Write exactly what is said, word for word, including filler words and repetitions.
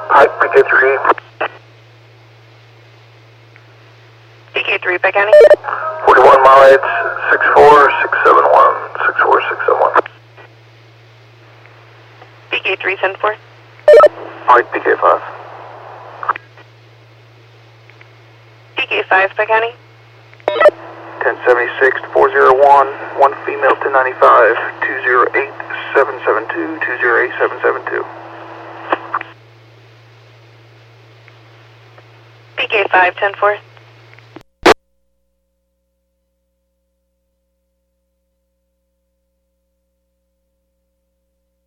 Pike, P K three. P K three, Pike County. forty-one mile eight, six four six seven one, six four six seven one. P K three, send for. Pike, P K five. P K five, Pike County. ten seventy-six, four oh one, one female, ten ninety-five, two oh eight, seven seven two, two oh eight, seven seven two. P K five, ten four.